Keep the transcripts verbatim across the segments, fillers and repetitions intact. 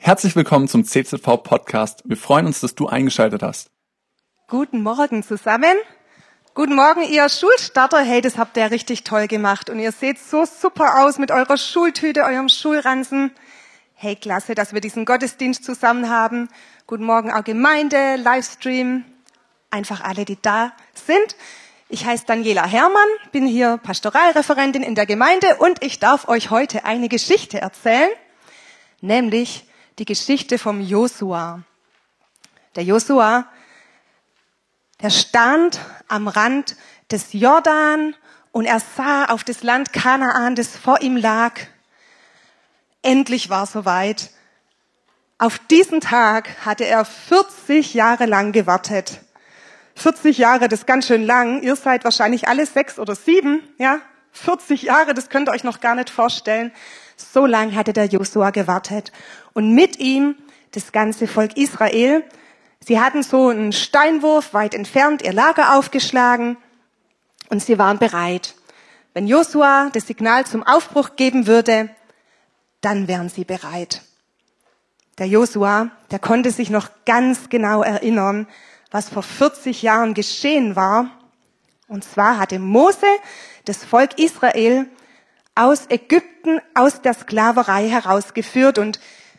Herzlich willkommen zum C Z V-Podcast. Wir freuen uns, dass du eingeschaltet hast. Guten Morgen zusammen. Guten Morgen, ihr Schulstarter. Hey, das habt ihr richtig toll gemacht. Und ihr seht so super aus mit eurer Schultüte, eurem Schulranzen. Hey, klasse, dass wir diesen Gottesdienst zusammen haben. Guten Morgen auch Gemeinde, Livestream, einfach alle, die da sind. Ich heiße Daniela Herrmann, bin hier Pastoralreferentin in der Gemeinde und ich darf euch heute eine Geschichte erzählen, nämlich die Geschichte vom Josua. Der Josua, der stand am Rand des Jordan und er sah auf das Land Kanaan, das vor ihm lag. Endlich war es soweit. Auf diesen Tag hatte er vierzig Jahre lang gewartet. vierzig Jahre, das ist ganz schön lang. Ihr seid wahrscheinlich alle sechs oder sieben, ja? vierzig Jahre, das könnt ihr euch noch gar nicht vorstellen. So lang hatte der Josua gewartet. Und mit ihm das ganze Volk Israel. Sie hatten so einen Steinwurf weit entfernt ihr Lager aufgeschlagen und sie waren bereit. Wenn Josua das Signal zum Aufbruch geben würde, dann wären sie bereit. Der Josua, der konnte sich noch ganz genau erinnern, was vor vierzig Jahren geschehen war. Und zwar hatte Mose das Volk Israel aus Ägypten, aus der Sklaverei herausgeführt und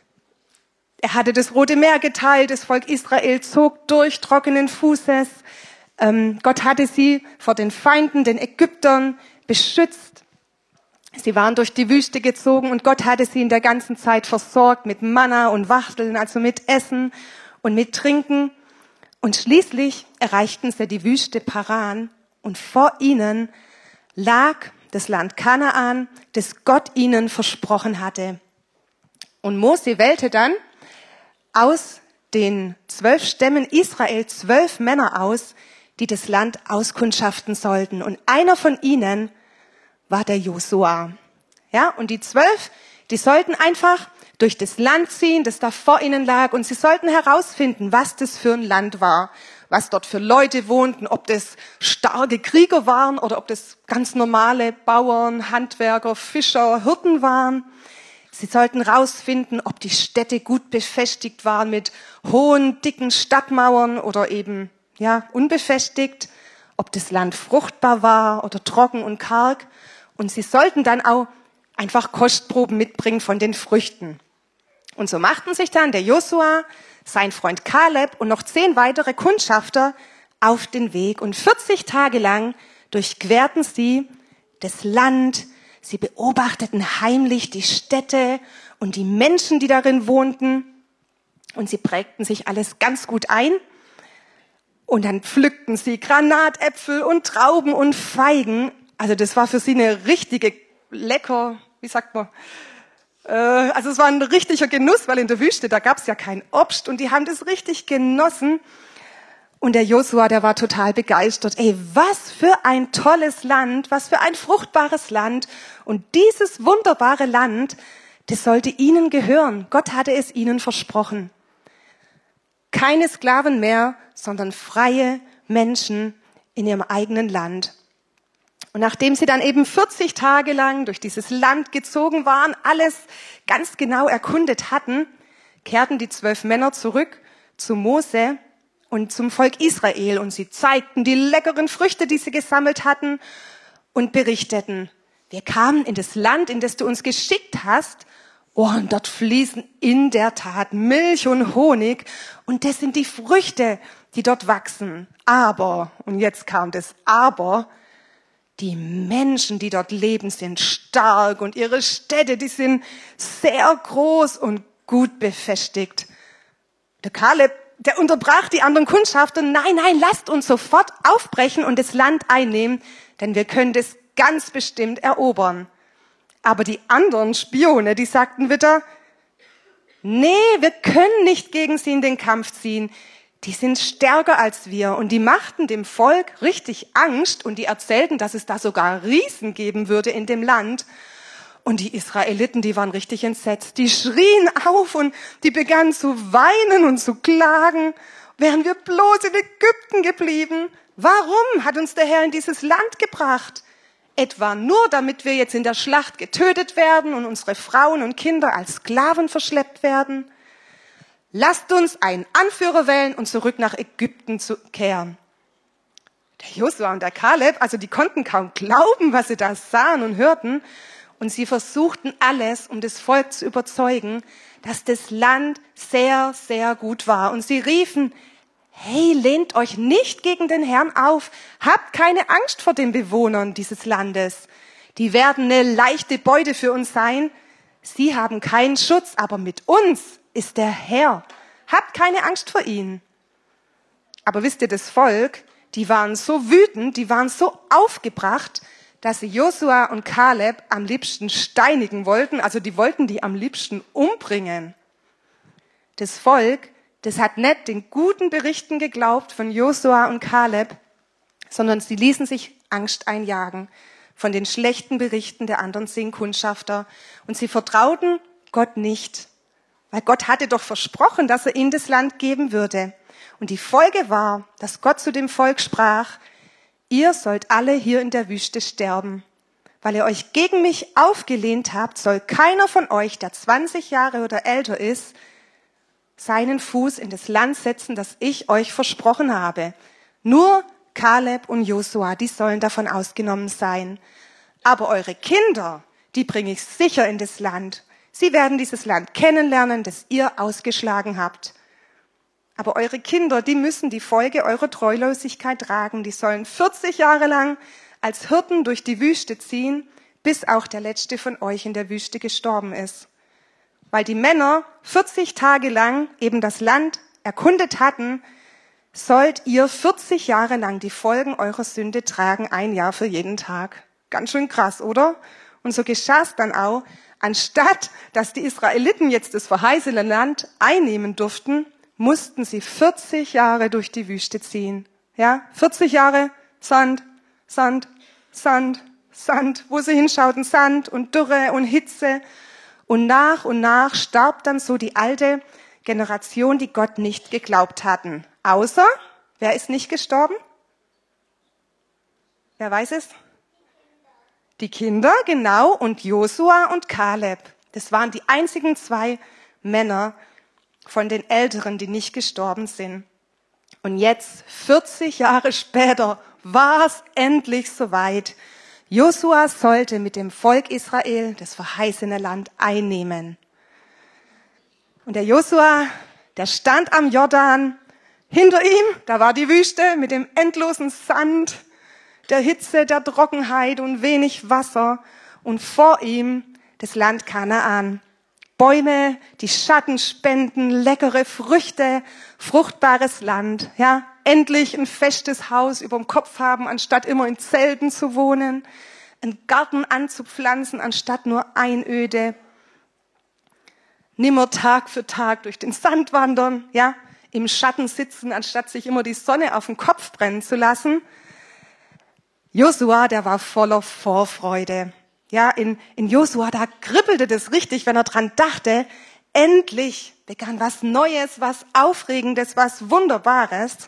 er hatte das Rote Meer geteilt, das Volk Israel zog durch trockenen Fußes. Ähm, Gott hatte sie vor den Feinden, den Ägyptern, beschützt. Sie waren durch die Wüste gezogen und Gott hatte sie in der ganzen Zeit versorgt mit Manna und Wachteln, also mit Essen und mit Trinken. Und schließlich erreichten sie die Wüste Paran und vor ihnen lag das Land Kanaan, das Gott ihnen versprochen hatte. Und Mose wählte dann aus den zwölf Stämmen Israel zwölf Männer aus, die das Land auskundschaften sollten. Und einer von ihnen war der Josua. Ja, und die zwölf, die sollten einfach durch das Land ziehen, das da vor ihnen lag, und sie sollten herausfinden, was das für ein Land war, was dort für Leute wohnten, ob das starke Krieger waren oder ob das ganz normale Bauern, Handwerker, Fischer, Hirten waren. Sie sollten herausfinden, ob die Städte gut befestigt waren mit hohen, dicken Stadtmauern oder eben ja unbefestigt, ob das Land fruchtbar war oder trocken und karg. Und sie sollten dann auch einfach Kostproben mitbringen von den Früchten. Und so machten sich dann der Josua, sein Freund Kaleb und noch zehn weitere Kundschafter auf den Weg. Und vierzig Tage lang durchquerten sie das Land. Sie beobachteten heimlich die Städte und die Menschen, die darin wohnten. Und sie prägten sich alles ganz gut ein. Und dann pflückten sie Granatäpfel und Trauben und Feigen. Also das war für sie eine richtige lecker, wie sagt man, äh, also es war ein richtiger Genuss, weil in der Wüste, da gab es ja kein Obst und die haben das richtig genossen. Und der Josua, der war total begeistert. Ey, was für ein tolles Land, was für ein fruchtbares Land. Und dieses wunderbare Land, das sollte ihnen gehören. Gott hatte es ihnen versprochen. Keine Sklaven mehr, sondern freie Menschen in ihrem eigenen Land. Und nachdem sie dann eben vierzig Tage lang durch dieses Land gezogen waren, alles ganz genau erkundet hatten, kehrten die zwölf Männer zurück zu Mose und zum Volk Israel. Und sie zeigten die leckeren Früchte, die sie gesammelt hatten und berichteten, wir kamen in das Land, in das du uns geschickt hast. Oh, und dort fließen in der Tat Milch und Honig. Und das sind die Früchte, die dort wachsen. Aber, und jetzt kam das Aber, die Menschen, die dort leben, sind stark und ihre Städte, die sind sehr groß und gut befestigt. Der Kaleb, der unterbrach die anderen Kundschafter. Nein, nein, lasst uns sofort aufbrechen und das Land einnehmen, denn wir können das ganz bestimmt erobern. Aber die anderen Spione, die sagten wieder, nee, wir können nicht gegen sie in den Kampf ziehen. Die sind stärker als wir und die machten dem Volk richtig Angst und die erzählten, dass es da sogar Riesen geben würde in dem Land. Und die Israeliten, die waren richtig entsetzt. Die schrien auf und die begannen zu weinen und zu klagen. Wären wir bloß in Ägypten geblieben? Warum hat uns der Herr in dieses Land gebracht? Etwa nur, damit wir jetzt in der Schlacht getötet werden und unsere Frauen und Kinder als Sklaven verschleppt werden? lasst uns einen Anführer wählen und zurück nach Ägypten zu kehren. Der Josua und der Kaleb, also die konnten kaum glauben, was sie da sahen und hörten. Und sie versuchten alles, um das Volk zu überzeugen, dass das Land sehr, sehr gut war. Und sie riefen, hey, lehnt euch nicht gegen den Herrn auf. Habt keine Angst vor den Bewohnern dieses Landes. Die werden eine leichte Beute für uns sein. Sie haben keinen Schutz, aber mit uns ist der Herr. Habt keine Angst vor ihnen. Aber wisst ihr, das Volk, die waren so wütend, die waren so aufgebracht, dass sie Josua und Kaleb am liebsten steinigen wollten. Also die wollten die am liebsten umbringen. Das Volk, das hat nicht den guten Berichten geglaubt von Josua und Kaleb, sondern sie ließen sich Angst einjagen von den schlechten Berichten der anderen zehn Kundschafter. Und sie vertrauten Gott nicht, weil Gott hatte doch versprochen, dass er ihnen das Land geben würde. Und die Folge war, dass Gott zu dem Volk sprach, ihr sollt alle hier in der Wüste sterben. Weil ihr euch gegen mich aufgelehnt habt, soll keiner von euch, der zwanzig Jahre oder älter ist, seinen Fuß in das Land setzen, das ich euch versprochen habe. Nur Kaleb und Josua, die sollen davon ausgenommen sein. Aber eure Kinder, die bringe ich sicher in das Land. Sie werden dieses Land kennenlernen, das ihr ausgeschlagen habt. Aber eure Kinder, die müssen die Folge eurer Treulosigkeit tragen. Die sollen vierzig Jahre lang als Hirten durch die Wüste ziehen, bis auch der letzte von euch in der Wüste gestorben ist. Weil die Männer vierzig Tage lang eben das Land erkundet hatten, sollt ihr vierzig Jahre lang die Folgen eurer Sünde tragen, ein Jahr für jeden Tag. Ganz schön krass, oder? Und so geschah es dann auch, anstatt dass die Israeliten jetzt das verheißene Land einnehmen durften, mussten sie vierzig Jahre durch die Wüste ziehen. Ja, vierzig Jahre Sand, Sand, Sand, Sand. Wo sie hinschauten, Sand und Dürre und Hitze. Und nach und nach starb dann so die alte Generation, die Gott nicht geglaubt hatten. Außer, wer ist nicht gestorben? Wer weiß es? Die Kinder, genau, und Josua und Kaleb. Das waren die einzigen zwei Männer von den Älteren, die nicht gestorben sind. Und jetzt, vierzig Jahre später, war es endlich soweit. Josua sollte mit dem Volk Israel das verheißene Land einnehmen. Und der Josua, der stand am Jordan. Hinter ihm, da war die Wüste mit dem endlosen Sand, der Hitze, der Trockenheit und wenig Wasser. Und vor ihm das Land Kanaan. Bäume, die Schatten spenden, leckere Früchte, fruchtbares Land. Ja, endlich ein festes Haus überm Kopf haben, anstatt immer in Zelten zu wohnen. Einen Garten anzupflanzen, anstatt nur Einöde. Nimmer Tag für Tag durch den Sand wandern, ja, im Schatten sitzen, anstatt sich immer die Sonne auf den Kopf brennen zu lassen. Josua, der war voller Vorfreude. Ja, in, in Josua, da kribbelte das richtig, wenn er dran dachte, endlich begann was Neues, was Aufregendes, was Wunderbares.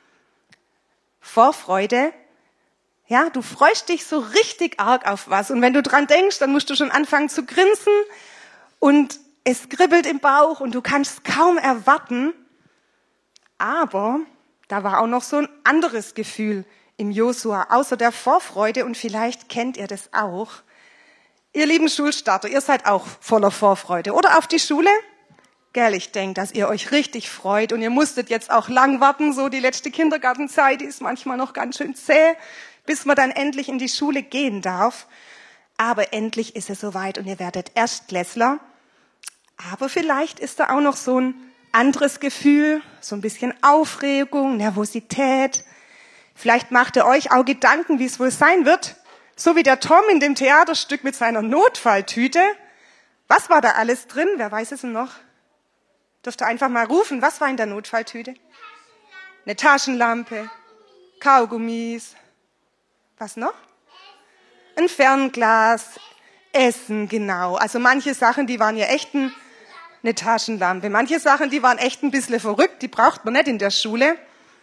Vorfreude, ja, du freust dich so richtig arg auf was. Und wenn du dran denkst, dann musst du schon anfangen zu grinsen und es kribbelt im Bauch und du kannst kaum erwarten. Aber da war auch noch so ein anderes Gefühl im Josua, außer der Vorfreude, und vielleicht kennt ihr das auch. Ihr lieben Schulstarter, ihr seid auch voller Vorfreude. Oder auf die Schule? Gell, ich denke, dass ihr euch richtig freut und ihr musstet jetzt auch lang warten, so die letzte Kindergartenzeit, die ist manchmal noch ganz schön zäh, bis man dann endlich in die Schule gehen darf. Aber endlich ist es soweit und ihr werdet Erstklässler. Aber vielleicht ist da auch noch so ein anderes Gefühl, so ein bisschen Aufregung, Nervosität. Vielleicht macht ihr euch auch Gedanken, wie es wohl sein wird. So wie der Tom in dem Theaterstück mit seiner Notfalltüte. Was war da alles drin? Wer weiß es denn noch? Dürft ihr einfach mal rufen. Was war in der Notfalltüte? Eine Taschenlampe, Kaugummis. Was noch? Ein Fernglas, Essen, genau. Also manche Sachen, die waren ja echt ein, eine Taschenlampe. Manche Sachen, die waren echt ein bisschen verrückt. Die braucht man nicht in der Schule.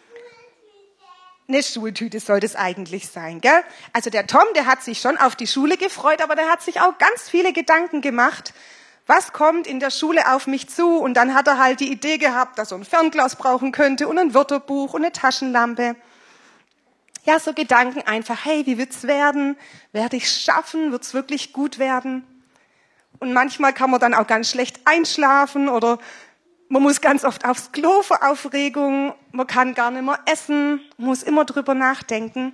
Eine Schultüte soll das eigentlich sein, gell? Also der Tom, der hat sich schon auf die Schule gefreut, aber der hat sich auch ganz viele Gedanken gemacht, Was kommt in der Schule auf mich zu? Und dann hat er halt die Idee gehabt, dass er ein Fernglas brauchen könnte und ein Wörterbuch und eine Taschenlampe. Ja, so Gedanken einfach, hey, wie wird's werden? Werde ich's schaffen? Wird's wirklich gut werden? Und manchmal kann man dann auch ganz schlecht einschlafen oder man muss ganz oft aufs Klo vor Aufregung, man kann gar nicht mehr essen, man muss immer drüber nachdenken.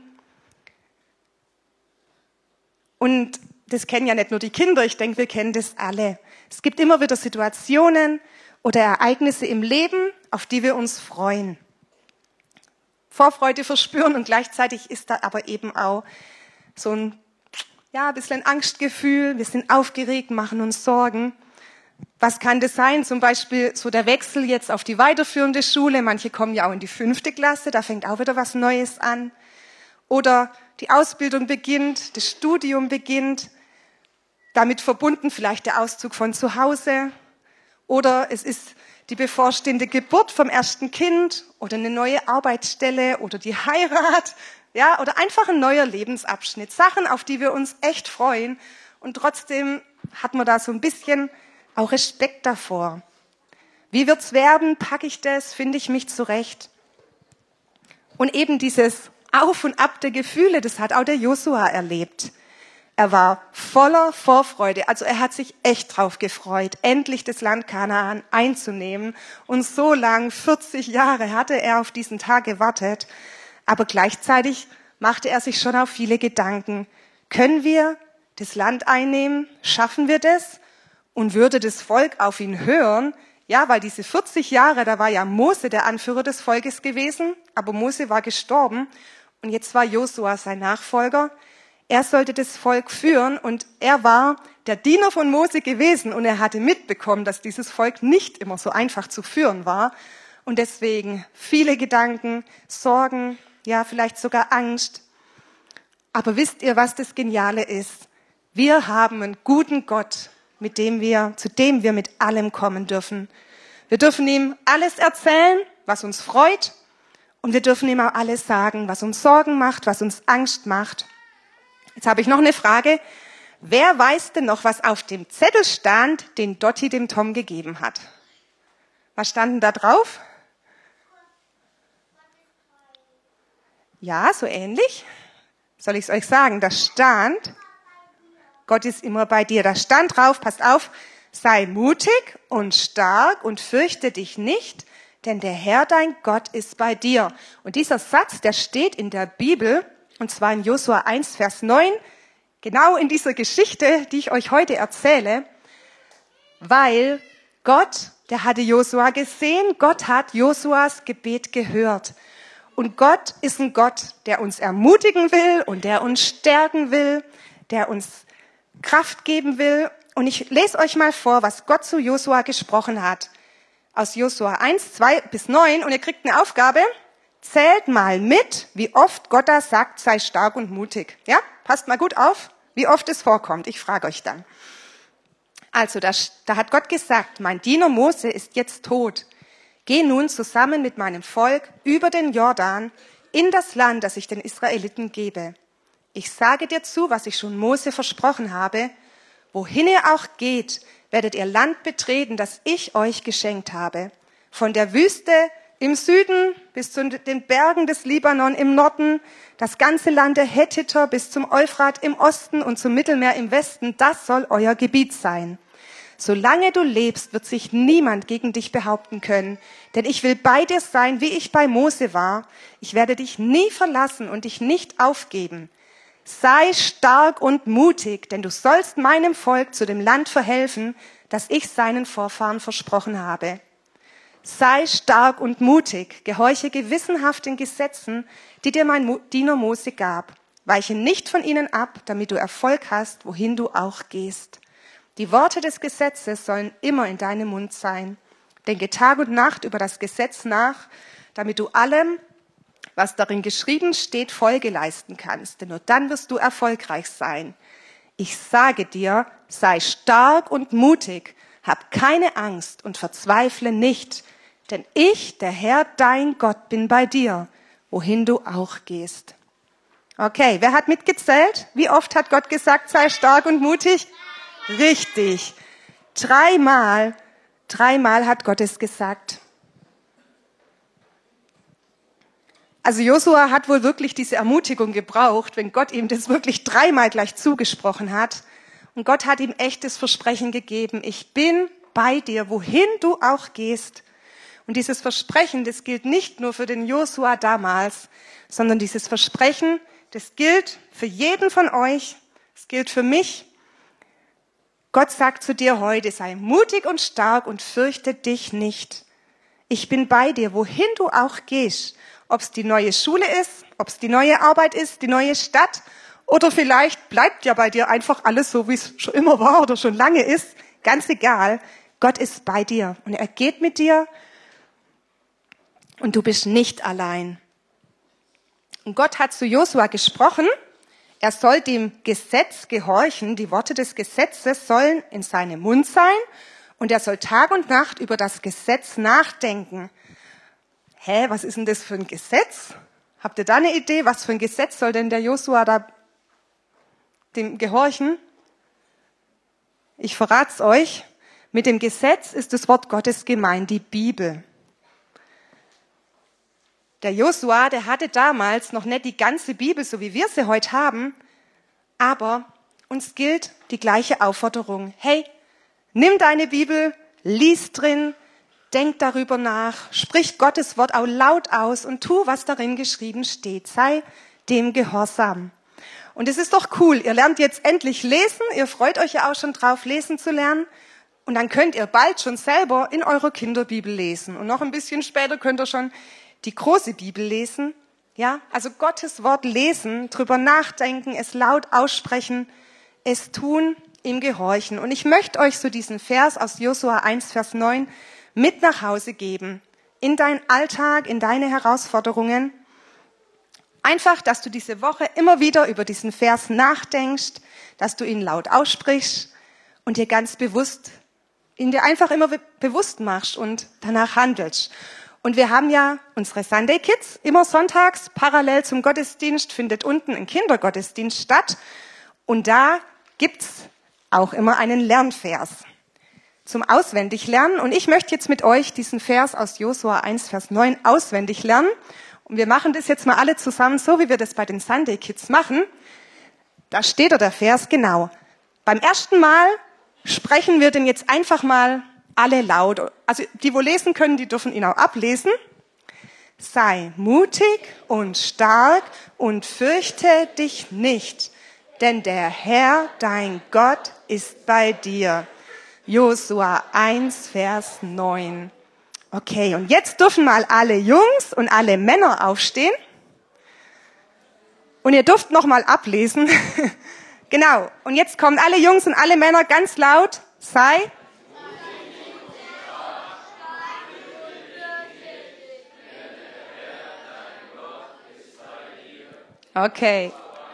Und das kennen ja nicht nur die Kinder, ich denke, wir kennen das alle. Es gibt immer wieder Situationen oder Ereignisse im Leben, auf die wir uns freuen. Vorfreude verspüren und gleichzeitig ist da aber eben auch so ein, ja, ein bisschen Angstgefühl. Wir sind aufgeregt, machen uns Sorgen. Was kann das sein? Zum Beispiel so der Wechsel jetzt auf die weiterführende Schule. Manche kommen ja auch in die fünfte Klasse, da fängt auch wieder was Neues an. Oder die Ausbildung beginnt, das Studium beginnt. Damit verbunden vielleicht der Auszug von zu Hause. Oder es ist die bevorstehende Geburt vom ersten Kind oder eine neue Arbeitsstelle oder die Heirat, ja, oder einfach ein neuer Lebensabschnitt. Sachen, auf die wir uns echt freuen. Und trotzdem hat man da so ein bisschen auch Respekt davor. Wie wird's werden? Packe ich das? Finde ich mich zurecht? Und eben dieses Auf und Ab der Gefühle, das hat auch der Josua erlebt. Er war voller Vorfreude, also er hat sich echt drauf gefreut, endlich das Land Kanaan einzunehmen. Und so lang, vierzig Jahre, hatte er auf diesen Tag gewartet. Aber gleichzeitig machte er sich schon auf viele Gedanken. Können wir das Land einnehmen? Schaffen wir das? Und würde das Volk auf ihn hören? Ja, weil diese vierzig Jahre, da war ja Mose der Anführer des Volkes gewesen, aber Mose war gestorben und jetzt war Josua sein Nachfolger. Er sollte das Volk führen und er war der Diener von Mose gewesen und er hatte mitbekommen, dass dieses Volk nicht immer so einfach zu führen war und deswegen viele Gedanken, Sorgen, ja, vielleicht sogar Angst. Aber wisst ihr, was das Geniale ist? Wir haben einen guten Gott, mit dem wir, zu dem wir mit allem kommen dürfen. Wir dürfen ihm alles erzählen, was uns freut und wir dürfen ihm auch alles sagen, was uns Sorgen macht, was uns Angst macht. Jetzt habe ich noch eine Frage. Wer weiß denn noch, was auf dem Zettel stand, den Dotti dem Tom gegeben hat? Was stand denn da drauf? Ja, so ähnlich. Soll ich es euch sagen? Da stand, Gott ist immer bei dir. Da stand drauf, passt auf, sei mutig und stark und fürchte dich nicht, denn der Herr, dein Gott, ist bei dir. Und dieser Satz, der steht in der Bibel, und zwar in Josua eins, Vers neun, genau in dieser Geschichte, die ich euch heute erzähle, weil Gott, der hatte Josua gesehen, Gott hat Josuas Gebet gehört. Und Gott ist ein Gott, der uns ermutigen will und der uns stärken will, der uns Kraft geben will. Und ich lese euch mal vor, was Gott zu Josua gesprochen hat. Aus Josua eins, zwei bis neun. Und ihr kriegt eine Aufgabe. Zählt mal mit, wie oft Gott da sagt, sei stark und mutig. Ja, passt mal gut auf, wie oft es vorkommt. Ich frage euch dann. Also, da, da hat Gott gesagt, mein Diener Mose ist jetzt tot. Geh nun zusammen mit meinem Volk über den Jordan in das Land, das ich den Israeliten gebe. Ich sage dir zu, was ich schon Mose versprochen habe. Wohin ihr auch geht, werdet ihr Land betreten, das ich euch geschenkt habe. Von der Wüste im Süden bis zu den Bergen des Libanon im Norden, das ganze Land der Hethiter bis zum Euphrat im Osten und zum Mittelmeer im Westen, das soll euer Gebiet sein. Solange du lebst, wird sich niemand gegen dich behaupten können, denn ich will bei dir sein, wie ich bei Mose war. Ich werde dich nie verlassen und dich nicht aufgeben. Sei stark und mutig, denn du sollst meinem Volk zu dem Land verhelfen, das ich seinen Vorfahren versprochen habe. Sei stark und mutig, gehorche gewissenhaft den Gesetzen, die dir mein Diener Mose gab. Weiche nicht von ihnen ab, damit du Erfolg hast, wohin du auch gehst. Die Worte des Gesetzes sollen immer in deinem Mund sein. Denke Tag und Nacht über das Gesetz nach, damit du allem, was darin geschrieben steht, Folge leisten kannst. Denn nur dann wirst du erfolgreich sein. Ich sage dir, sei stark und mutig, hab keine Angst und verzweifle nicht. Denn ich, der Herr, dein Gott, bin bei dir, wohin du auch gehst. Okay, wer hat mitgezählt? Wie oft hat Gott gesagt, sei stark und mutig? Richtig. Dreimal, dreimal hat Gott es gesagt. Also Josua hat wohl wirklich diese Ermutigung gebraucht, wenn Gott ihm das wirklich dreimal gleich zugesprochen hat. Und Gott hat ihm echtes Versprechen gegeben. Ich bin bei dir, wohin du auch gehst. Und dieses Versprechen, das gilt nicht nur für den Josua damals, sondern dieses Versprechen, das gilt für jeden von euch. Es gilt für mich. Gott sagt zu dir heute, sei mutig und stark und fürchte dich nicht. Ich bin bei dir, wohin du auch gehst. Ob es die neue Schule ist, ob es die neue Arbeit ist, die neue Stadt oder vielleicht bleibt ja bei dir einfach alles so, wie es schon immer war oder schon lange ist. Ganz egal, Gott ist bei dir und er geht mit dir und du bist nicht allein. Und Gott hat zu Josua gesprochen, er soll dem Gesetz gehorchen, die Worte des Gesetzes sollen in seinem Mund sein und er soll Tag und Nacht über das Gesetz nachdenken. Hä, was ist denn das für ein Gesetz? Habt ihr da eine Idee, was für ein Gesetz soll denn der Josua da dem gehorchen? Ich verrat's euch. Mit dem Gesetz ist das Wort Gottes gemeint, die Bibel. Der Josua, der hatte damals noch nicht die ganze Bibel, so wie wir sie heute haben, aber uns gilt die gleiche Aufforderung. Hey, nimm deine Bibel, lies drin, denk darüber nach, sprich Gottes Wort auch laut aus und tu, was darin geschrieben steht. Sei dem gehorsam. Und es ist doch cool, ihr lernt jetzt endlich lesen, ihr freut euch ja auch schon drauf, lesen zu lernen. Und dann könnt ihr bald schon selber in eurer Kinderbibel lesen. Und noch ein bisschen später könnt ihr schon die große Bibel lesen. Ja, also Gottes Wort lesen, drüber nachdenken, es laut aussprechen, es tun, ihm gehorchen. Und ich möchte euch so diesen Vers aus Josua eins, Vers neun mit nach Hause geben, in deinen Alltag, in deine Herausforderungen. Einfach, dass du diese Woche immer wieder über diesen Vers nachdenkst, dass du ihn laut aussprichst und dir ganz bewusst, ihn dir einfach immer bewusst machst und danach handelst. Und wir haben ja unsere Sunday Kids, immer sonntags, parallel zum Gottesdienst findet unten ein Kindergottesdienst statt. Und da gibt's auch immer einen Lernvers zum Auswendiglernen. Und ich möchte jetzt mit euch diesen Vers aus Josua eins, Vers neun auswendig lernen. Und wir machen das jetzt mal alle zusammen, so wie wir das bei den Sunday Kids machen. Da steht da der Vers, genau. Beim ersten Mal sprechen wir den jetzt einfach mal alle laut. Also die, wo lesen können, die dürfen ihn auch ablesen. Sei mutig und stark und fürchte dich nicht, denn der Herr, dein Gott, ist bei dir. Josua eins, Vers neun. Okay, und jetzt dürfen mal alle Jungs und alle Männer aufstehen. Und ihr dürft noch mal ablesen. Genau, und jetzt kommen alle Jungs und alle Männer ganz laut. Sei Okay.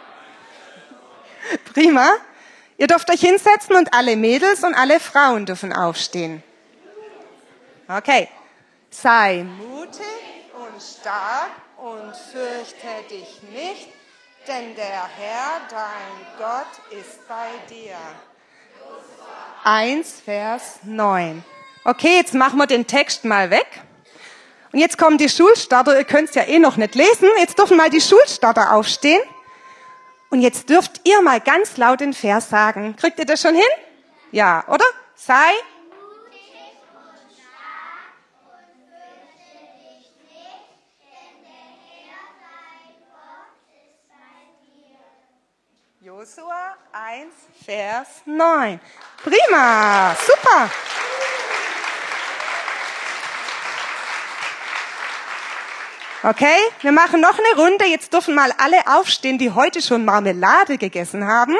Prima. Ihr dürft euch hinsetzen und alle Mädels und alle Frauen dürfen aufstehen. Okay. Sei mutig und stark und fürchte dich nicht, denn der Herr, dein Gott, ist bei dir. eins, Vers neun. Okay, jetzt machen wir den Text mal weg. Und jetzt kommen die Schulstarter, ihr könnt es ja eh noch nicht lesen, jetzt dürfen mal die Schulstarter aufstehen. Und jetzt dürft ihr mal ganz laut den Vers sagen. Kriegt ihr das schon hin? Ja, oder? Sei mutig und stark und fürchte dich nicht, denn der Herr, dein Gott, ist bei dir. Josua eins, Vers neun. Prima, super. Okay, wir machen noch eine Runde. Jetzt dürfen mal alle aufstehen, die heute schon Marmelade gegessen haben.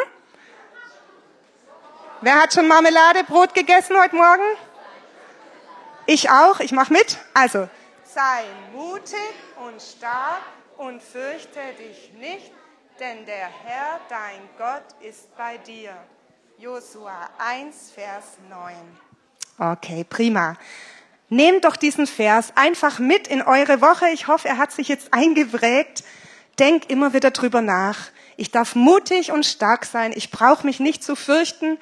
Wer hat schon Marmeladebrot gegessen heute Morgen? Ich auch, ich mache mit. Also, sei mutig und stark und fürchte dich nicht, denn der Herr, dein Gott, ist bei dir. Josua eins, Vers neun. Okay, prima. Nehmt doch diesen Vers einfach mit in eure Woche. Ich hoffe, er hat sich jetzt eingeprägt. Denk immer wieder drüber nach. Ich darf mutig und stark sein. Ich brauche mich nicht zu fürchten.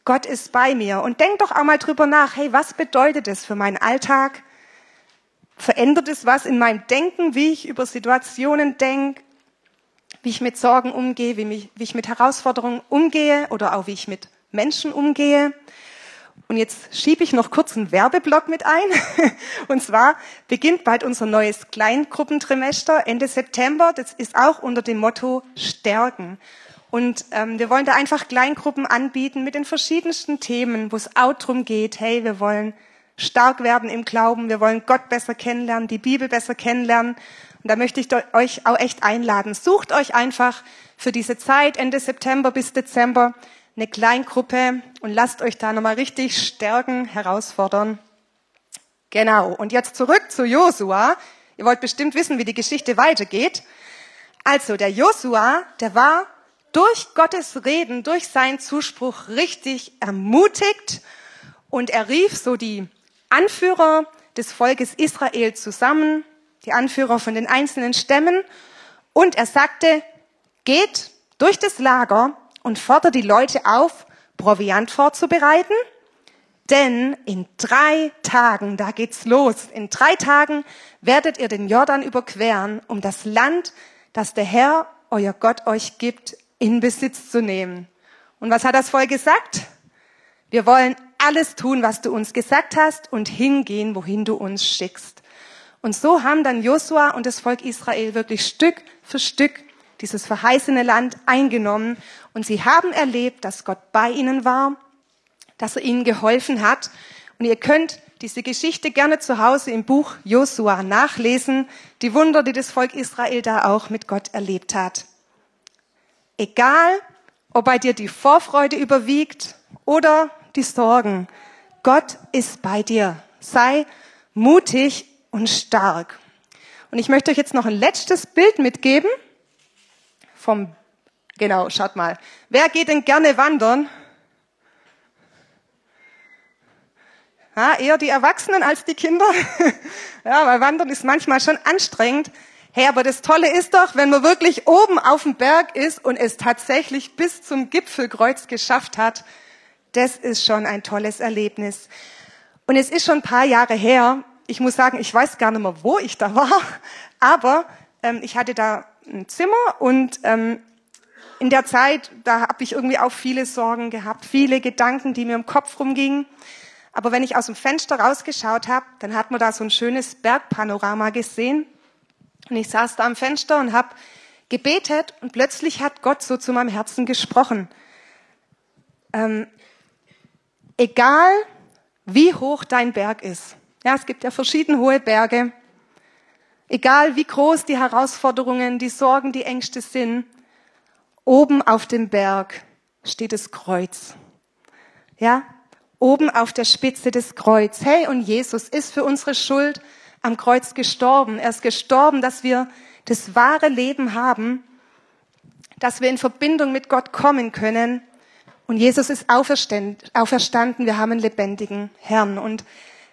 Gott ist bei mir. Und denk doch auch mal drüber nach, hey, was bedeutet es für meinen Alltag? Verändert es was in meinem Denken, wie ich über Situationen denke, wie ich mit Sorgen umgehe, wie, mich, wie ich mit Herausforderungen umgehe oder auch wie ich mit Menschen umgehe? Und jetzt schiebe ich noch kurz einen Werbeblock mit ein. Und zwar beginnt bald unser neues Kleingruppentrimester Ende September. Das ist auch unter dem Motto Stärken. Und ähm, wir wollen da einfach Kleingruppen anbieten mit den verschiedensten Themen, wo es auch darum geht, hey, wir wollen stark werden im Glauben, wir wollen Gott besser kennenlernen, die Bibel besser kennenlernen. Und da möchte ich euch auch echt einladen. Sucht euch einfach für diese Zeit, Ende September bis Dezember, eine Kleingruppe und lasst euch da nochmal richtig stärken, herausfordern. Genau, und jetzt zurück zu Josua. Ihr wollt bestimmt wissen, wie die Geschichte weitergeht. Also, der Josua, der war durch Gottes Reden, durch seinen Zuspruch richtig ermutigt und er rief so die Anführer des Volkes Israel zusammen, die Anführer von den einzelnen Stämmen, und er sagte, geht durch das Lager und fordert die Leute auf, Proviant vorzubereiten, denn in drei Tagen, da geht's los, in drei Tagen werdet ihr den Jordan überqueren, um das Land, das der Herr, euer Gott, euch gibt, in Besitz zu nehmen. Und was hat das Volk gesagt? Wir wollen alles tun, was du uns gesagt hast und hingehen, wohin du uns schickst. Und so haben dann Josua und das Volk Israel wirklich Stück für Stück dieses verheißene Land eingenommen. Und sie haben erlebt, dass Gott bei ihnen war, dass er ihnen geholfen hat. Und ihr könnt diese Geschichte gerne zu Hause im Buch Josua nachlesen, die Wunder, die das Volk Israel da auch mit Gott erlebt hat. Egal, ob bei dir die Vorfreude überwiegt oder die Sorgen, Gott ist bei dir. Sei mutig und stark. Und ich möchte euch jetzt noch ein letztes Bild mitgeben. Vom, genau, schaut mal. Wer geht denn gerne wandern? Ja, eher die Erwachsenen als die Kinder. Ja, weil Wandern ist manchmal schon anstrengend. Hey, aber das Tolle ist doch, wenn man wirklich oben auf dem Berg ist und es tatsächlich bis zum Gipfelkreuz geschafft hat, das ist schon ein tolles Erlebnis. Und es ist schon ein paar Jahre her. Ich muss sagen, ich weiß gar nicht mehr, wo ich da war, aber ähm, ich hatte da ein Zimmer und ähm, in der Zeit, da habe ich irgendwie auch viele Sorgen gehabt, viele Gedanken, die mir im Kopf rumgingen. Aber wenn ich aus dem Fenster rausgeschaut habe, dann hat man da so ein schönes Bergpanorama gesehen. Und ich saß da am Fenster und habe gebetet und plötzlich hat Gott so zu meinem Herzen gesprochen. Ähm, egal, wie hoch dein Berg ist. Ja, es gibt ja verschiedene hohe Berge. Egal, wie groß die Herausforderungen, die Sorgen, die Ängste sind, oben auf dem Berg steht das Kreuz. Ja, oben auf der Spitze des Kreuz. Hey, und Jesus ist für unsere Schuld am Kreuz gestorben. Er ist gestorben, dass wir das wahre Leben haben, dass wir in Verbindung mit Gott kommen können. Und Jesus ist auferstanden. Wir haben einen lebendigen Herrn. Und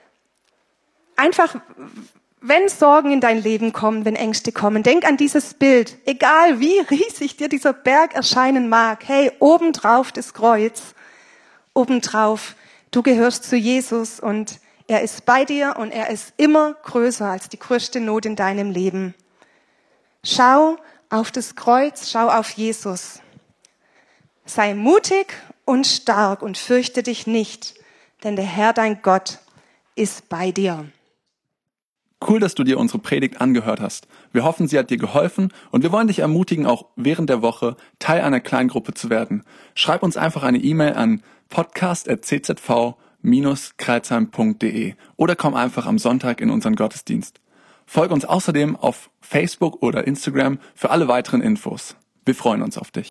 einfach, wenn Sorgen in dein Leben kommen, wenn Ängste kommen, denk an dieses Bild. Egal wie riesig dir dieser Berg erscheinen mag. Hey, obendrauf das Kreuz. Obendrauf, du gehörst zu Jesus und er ist bei dir und er ist immer größer als die größte Not in deinem Leben. Schau auf das Kreuz, schau auf Jesus. Sei mutig und stark und fürchte dich nicht, denn der Herr, dein Gott, ist bei dir. Cool, dass du dir unsere Predigt angehört hast. Wir hoffen, sie hat dir geholfen und wir wollen dich ermutigen, auch während der Woche Teil einer Kleingruppe zu werden. Schreib uns einfach eine E-Mail an podcast at c z v dash kreilsheim punkt d e oder komm einfach am Sonntag in unseren Gottesdienst. Folge uns außerdem auf Facebook oder Instagram für alle weiteren Infos. Wir freuen uns auf dich.